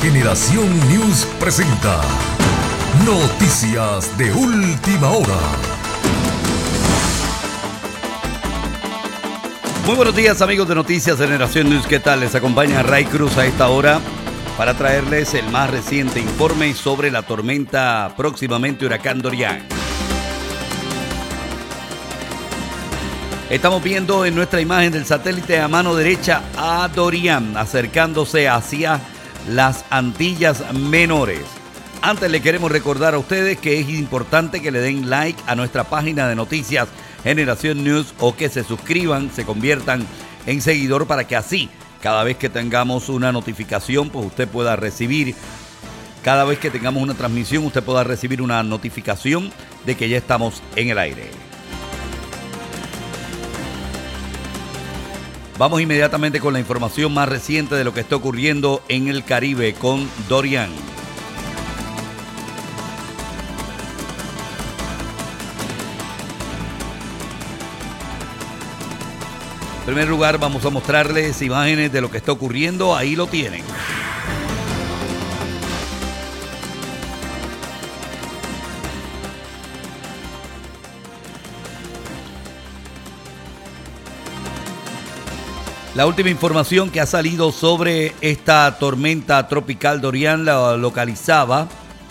Generación News presenta Noticias de Última Hora. Muy buenos días, amigos de Noticias Generación News. ¿Qué tal? Les acompaña Ray Cruz a esta hora para traerles el más reciente informe sobre la tormenta próximamente huracán Dorian. Estamos viendo en nuestra imagen del satélite a mano derecha a Dorian acercándose hacia las Antillas Menores. Antes le queremos recordar a ustedes que es importante que le den like a nuestra página de Noticias Generación News o que se suscriban, se conviertan en seguidor para que así, cada vez que tengamos una notificación, pues usted pueda recibir, cada vez que tengamos una transmisión, usted pueda recibir una notificación de que ya estamos en el aire. Vamos inmediatamente con la información más reciente de lo que está ocurriendo en el Caribe con Dorian. En primer lugar, vamos a mostrarles imágenes de lo que está ocurriendo. Ahí lo tienen. La última información que ha salido sobre esta tormenta tropical Dorian la localizaba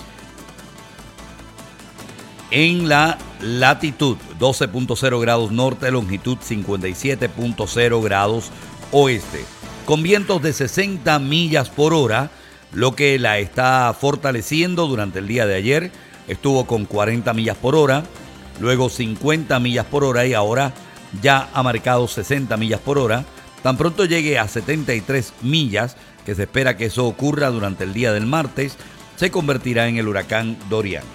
en la latitud 12.0 grados norte, longitud 57.0 grados oeste, con vientos de 60 millas por hora, lo que la está fortaleciendo durante el día de ayer. Estuvo con 40 millas por hora, luego 50 millas por hora y ahora ya ha marcado 60 millas por hora. Tan pronto llegue a 73 millas, que se espera que eso ocurra durante el día del martes, se convertirá en el huracán Dorian.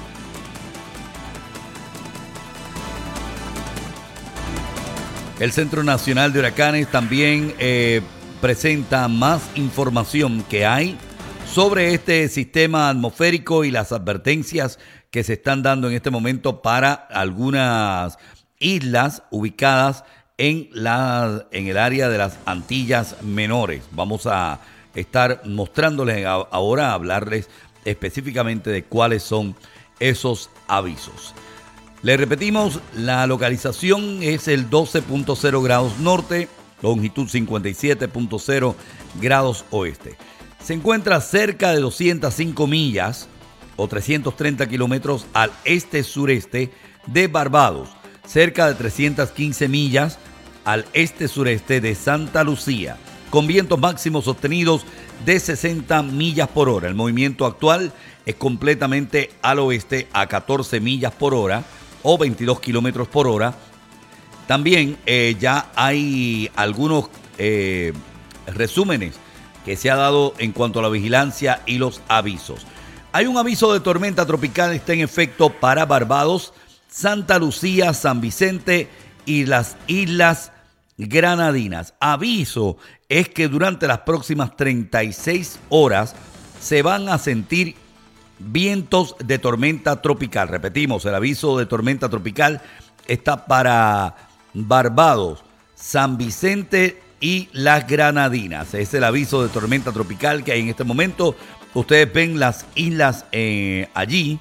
El Centro Nacional de Huracanes también presenta más información que hay sobre este sistema atmosférico y las advertencias que se están dando en este momento para algunas islas ubicadas en el área de las Antillas Menores. Vamos a estar mostrándoles ahora, hablarles específicamente de cuáles son esos avisos. Le repetimos, la localización es el 12.0 grados norte, longitud 57.0 grados oeste. Se encuentra cerca de 205 millas o 330 kilómetros al este-sureste de Barbados, cerca de 315 millas al este-sureste de Santa Lucía, con vientos máximos sostenidos de 60 millas por hora. El movimiento actual es completamente al oeste a 14 millas por hora o 22 kilómetros por hora. También ya hay algunos resúmenes que se ha dado en cuanto a la vigilancia y los avisos. Hay un aviso de tormenta tropical, está en efecto para Barbados, Santa Lucía, San Vicente y las Islas Granadinas. Aviso es que durante las próximas 36 horas se van a sentir vientos de tormenta tropical. Repetimos, el aviso de tormenta tropical está para Barbados, San Vicente y las Granadinas. Es el aviso de tormenta tropical que hay en este momento. Ustedes ven las islas allí.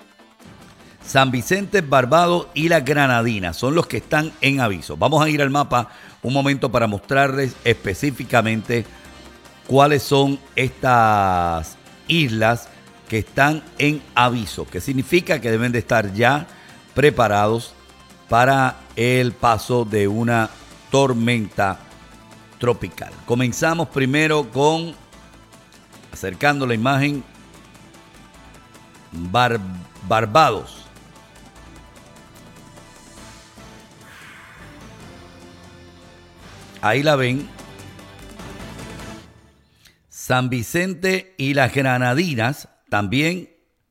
San Vicente, Barbados y las Granadinas son los que están en aviso. Vamos a ir al mapa un momento para mostrarles específicamente cuáles son estas islas que están en aviso, que significa que deben de estar ya preparados para el paso de una tormenta tropical. Comenzamos primero con, acercando la imagen, Barbados. Ahí la ven. San Vicente y las Granadinas también.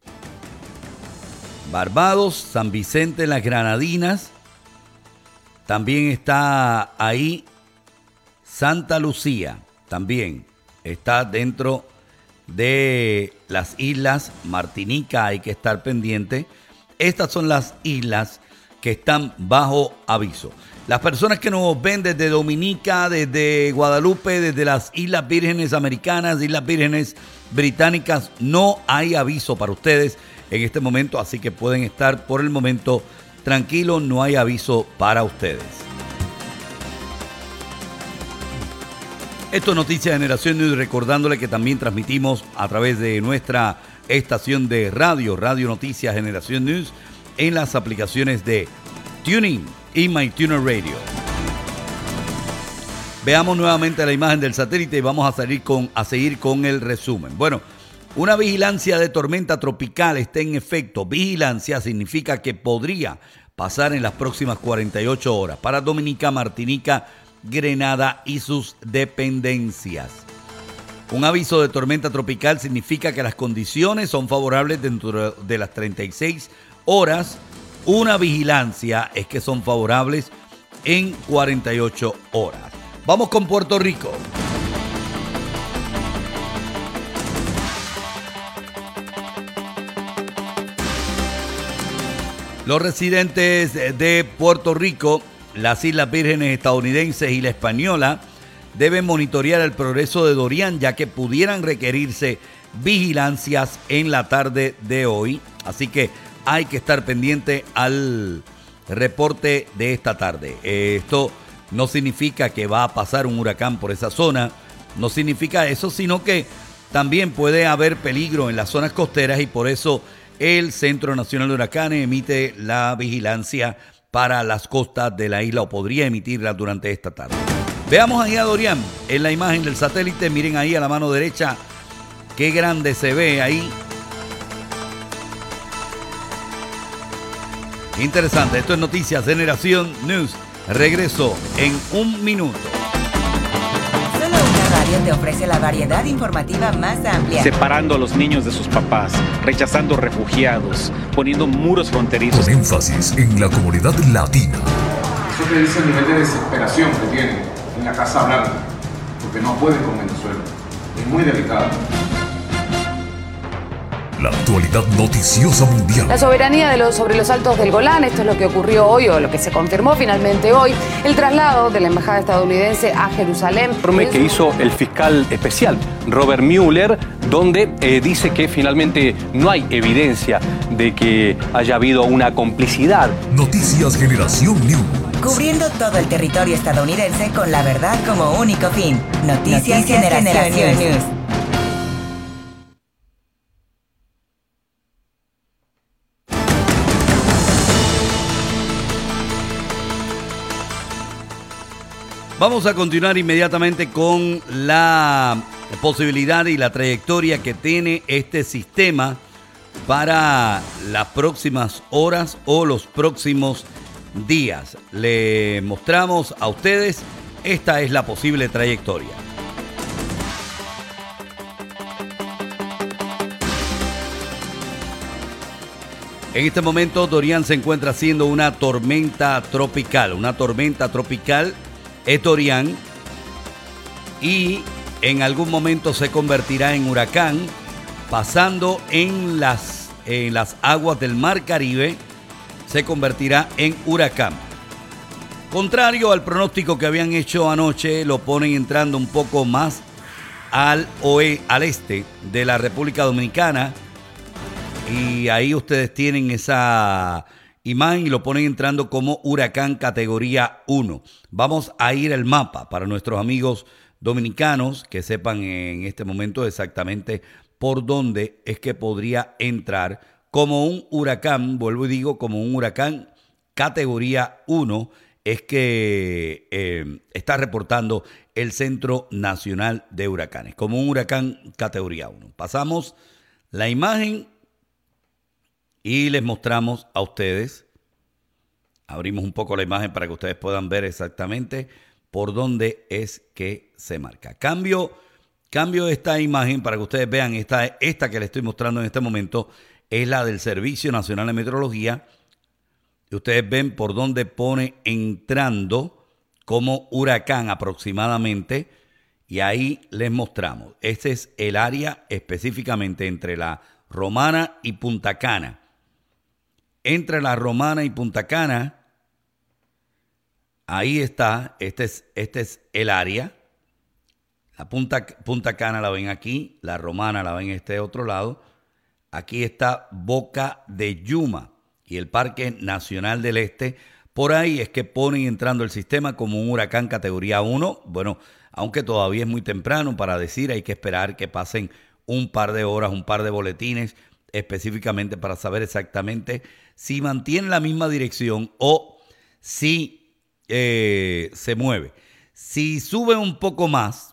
Barbados, San Vicente, las Granadinas. También está ahí Santa Lucía. También está dentro de las islas Martinica. Hay que estar pendiente. Estas son las islas que están bajo aviso. Las personas que nos ven desde Dominica, desde Guadalupe, desde las Islas Vírgenes Americanas, Islas Vírgenes Británicas, no hay aviso para ustedes en este momento, así que pueden estar por el momento tranquilos, no hay aviso para ustedes. Esto es Noticias Generación News, recordándole que también transmitimos a través de nuestra estación de radio, Radio Noticias Generación News, en las aplicaciones de TuneIn y MyTuner Radio. Veamos nuevamente la imagen del satélite y vamos a seguir con el resumen. Bueno, una vigilancia de tormenta tropical está en efecto. Vigilancia significa que podría pasar en las próximas 48 horas para Dominica, Martinica, Grenada y sus dependencias. Un aviso de tormenta tropical significa que las condiciones son favorables dentro de las 36 horas. Una vigilancia es que son favorables en 48 horas. Vamos con Puerto Rico. Los residentes de Puerto Rico, las Islas Vírgenes estadounidenses y la Española deben monitorear el progreso de Dorian, ya que pudieran requerirse vigilancias en la tarde de hoy. Así que hay que estar pendiente al reporte de esta tarde. Esto no significa que va a pasar un huracán por esa zona, no significa eso, sino que también puede haber peligro en las zonas costeras y por eso el Centro Nacional de Huracanes emite la vigilancia para las costas de la isla o podría emitirla durante esta tarde. Veamos ahí a Dorian en la imagen del satélite, miren ahí a la mano derecha, qué grande se ve ahí. Interesante, esto es Noticias Generación News. Regreso en un minuto. Solo una radio te ofrece la variedad informativa más amplia. Separando a los niños de sus papás, rechazando refugiados, poniendo muros fronterizos. Con énfasis en la comunidad latina. Eso te dice el nivel de desesperación que tienen en la Casa Blanca, porque no pueden con Venezuela. Es muy delicado. La actualidad noticiosa mundial. La soberanía sobre los altos del Golán, esto es lo que ocurrió hoy o lo que se confirmó finalmente hoy, el traslado de la embajada estadounidense a Jerusalén. El informe que hizo el fiscal especial Robert Mueller, donde dice que finalmente no hay evidencia de que haya habido una complicidad. Noticias Generación News. Cubriendo todo el territorio estadounidense con la verdad como único fin. Noticias Generación News. Vamos a continuar inmediatamente con la posibilidad y la trayectoria que tiene este sistema para las próximas horas o los próximos días. Le mostramos a ustedes, esta es la posible trayectoria. En este momento Dorian se encuentra siendo una tormenta tropical. Una tormenta tropical es Dorian y en algún momento se convertirá en huracán, pasando en las aguas del Mar Caribe, se convertirá en huracán. Contrario al pronóstico que habían hecho anoche, lo ponen entrando un poco más al este de la República Dominicana y ahí ustedes tienen esa imagen y lo ponen entrando como huracán categoría 1. Vamos a ir al mapa para nuestros amigos dominicanos que sepan en este momento exactamente por dónde es que podría entrar como un huracán, vuelvo y digo, como un huracán categoría 1 es que está reportando el Centro Nacional de Huracanes, como un huracán categoría 1. Pasamos la imagen y les mostramos a ustedes, abrimos un poco la imagen para que ustedes puedan ver exactamente por dónde es que se marca. Cambio esta imagen para que ustedes vean, esta que les estoy mostrando en este momento es la del Servicio Nacional de Meteorología. Y ustedes ven por dónde pone entrando como huracán aproximadamente y ahí les mostramos. Este es el área específicamente entre la Romana y Punta Cana. Entre la Romana y Punta Cana Ahí está, este es el área. La Punta Cana la ven aquí, la Romana la ven en este otro lado. Aquí está Boca de Yuma y el Parque Nacional del Este. Por ahí es que ponen entrando el sistema como un huracán categoría 1. Bueno, aunque todavía es muy temprano para decir, hay que esperar que pasen un par de horas, un par de boletines específicamente para saber exactamente si mantiene la misma dirección o si se mueve. Si sube un poco más,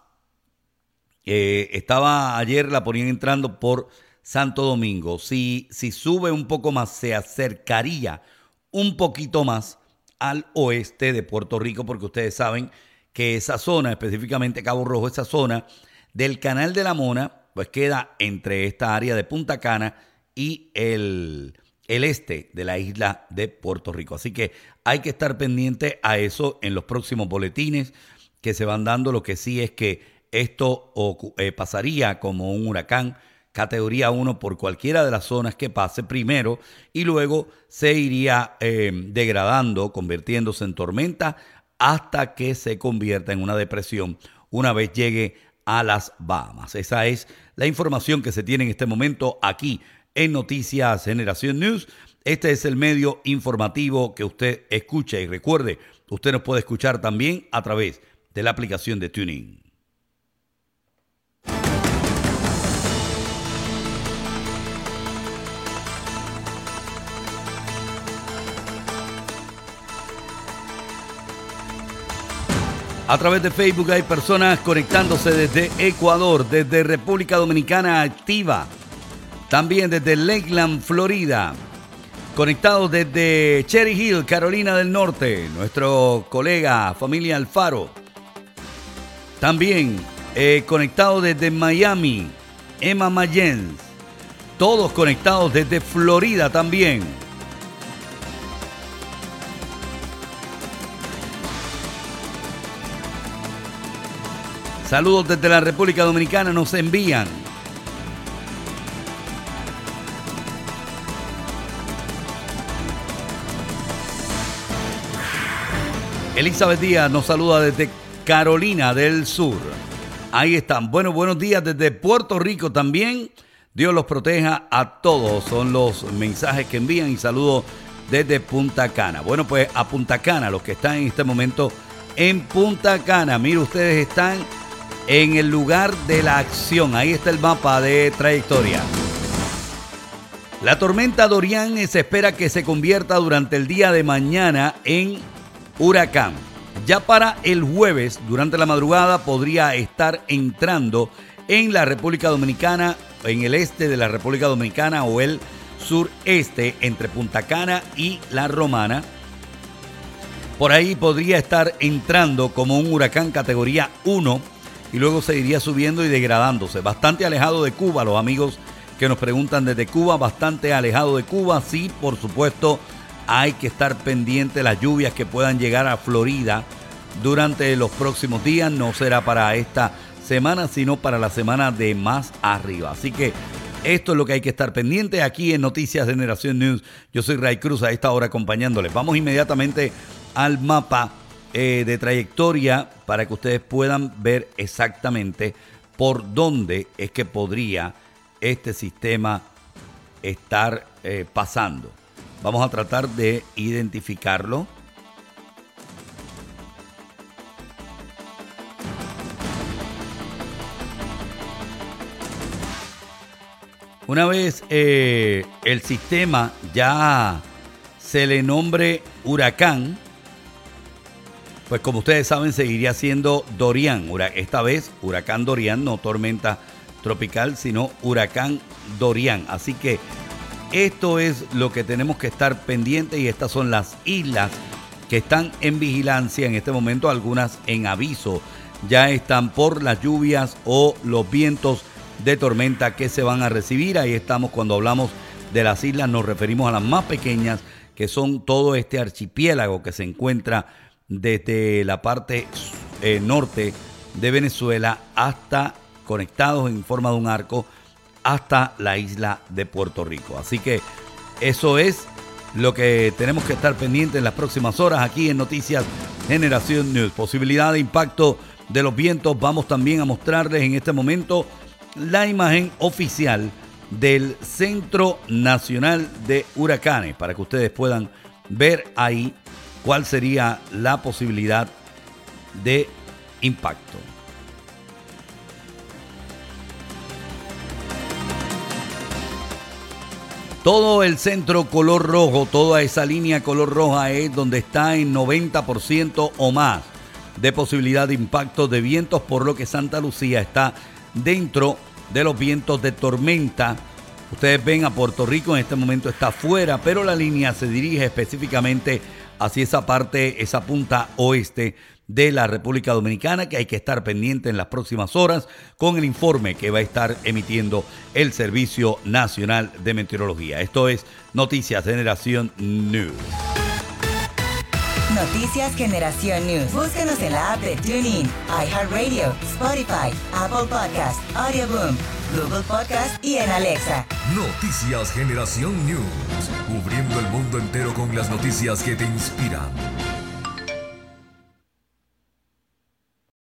ayer la ponían entrando por Santo Domingo. Si sube un poco más, se acercaría un poquito más al oeste de Puerto Rico, porque ustedes saben que esa zona, específicamente Cabo Rojo, esa zona del Canal de la Mona, pues queda entre esta área de Punta Cana y el este de la isla de Puerto Rico. Así que hay que estar pendiente a eso en los próximos boletines que se van dando. Lo que sí es que esto pasaría como un huracán categoría 1 por cualquiera de las zonas que pase primero y luego se iría degradando, convirtiéndose en tormenta hasta que se convierta en una depresión una vez llegue a las Bahamas. Esa es la información que se tiene en este momento aquí en Noticias Generación News. Este es el medio informativo que usted escucha y recuerde, usted nos puede escuchar también a través de la aplicación de TuneIn. A través de Facebook hay personas conectándose desde Ecuador, desde República Dominicana activa, también desde Lakeland, Florida, conectados desde Cherry Hill, Carolina del Norte, nuestro colega familia Alfaro, también conectados desde Miami, Emma Mayens, todos conectados desde Florida también. Saludos desde la República Dominicana, nos envían. Elizabeth Díaz nos saluda desde Carolina del Sur. Ahí están. Bueno, buenos días desde Puerto Rico también. Dios los proteja a todos. Son los mensajes que envían y saludos desde Punta Cana. Bueno, pues a Punta Cana, los que están en este momento en Punta Cana. Mire, ustedes están en el lugar de la acción. Ahí está el mapa de trayectoria. La tormenta Dorian se espera que se convierta durante el día de mañana en huracán. Ya para el jueves, durante la madrugada, podría estar entrando en la República Dominicana, en el este de la República Dominicana o el sureste, entre Punta Cana y La Romana. Por ahí podría estar entrando como un huracán categoría 1 y luego se iría subiendo y degradándose. Bastante alejado de Cuba, los amigos que nos preguntan desde Cuba, bastante alejado de Cuba. Sí, por supuesto, hay que estar pendiente de las lluvias que puedan llegar a Florida durante los próximos días. No será para esta semana, sino para la semana de más arriba. Así que esto es lo que hay que estar pendiente aquí en Noticias Generación News. Yo soy Ray Cruz a esta hora acompañándoles. Vamos inmediatamente al mapa de trayectoria para que ustedes puedan ver exactamente por dónde es que podría este sistema estar pasando. Vamos a tratar de identificarlo. Una vez el sistema ya se le nombre huracán, pues como ustedes saben seguiría siendo Dorian. Esta vez huracán Dorian, no tormenta tropical, sino huracán Dorian. Así que esto es lo que tenemos que estar pendientes y estas son las islas que están en vigilancia en este momento, algunas en aviso. Ya están por las lluvias o los vientos de tormenta que se van a recibir. Ahí estamos cuando hablamos de las islas, nos referimos a las más pequeñas, que son todo este archipiélago que se encuentra desde la parte norte de Venezuela hasta conectados en forma de un arco hasta la isla de Puerto Rico. Así que eso es lo que tenemos que estar pendientes en las próximas horas aquí en Noticias Generación News. Posibilidad de impacto de los vientos. Vamos también a mostrarles en este momento la imagen oficial del Centro Nacional de Huracanes para que ustedes puedan ver ahí cuál sería la posibilidad de impacto. Todo el centro color rojo, toda esa línea color roja es donde está en 90% o más de posibilidad de impacto de vientos, por lo que Santa Lucía está dentro de los vientos de tormenta. Ustedes ven a Puerto Rico en este momento está fuera, pero la línea se dirige específicamente hacia esa parte, esa punta oeste de la República Dominicana, que hay que estar pendiente en las próximas horas con el informe que va a estar emitiendo el Servicio Nacional de Meteorología. Esto es Noticias Generación News. Noticias Generación News. Búscanos en la app de TuneIn, iHeartRadio, Spotify, Apple Podcast, Audioboom, Google Podcast y en Alexa. Noticias Generación News. Cubriendo el mundo entero con las noticias que te inspiran.